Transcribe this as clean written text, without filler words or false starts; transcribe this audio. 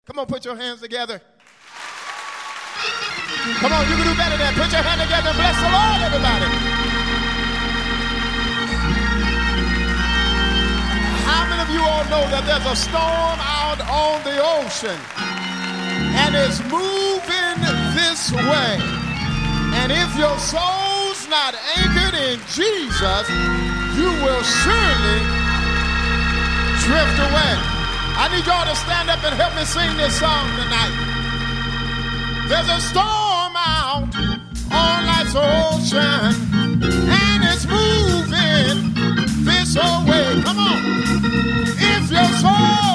Come on, put your hands together. Come on, you can do better than that. Put your hand together and bless the Lord, everybody. How many of you all know that there's a storm out on the ocean and it's moving this way? And if your soul's not anchored in Jesus, you will surely drift away. I need y'all to stand up and help me sing this song tonight. There's a storm out on life's ocean, and it's moving this way. Come on. If your soul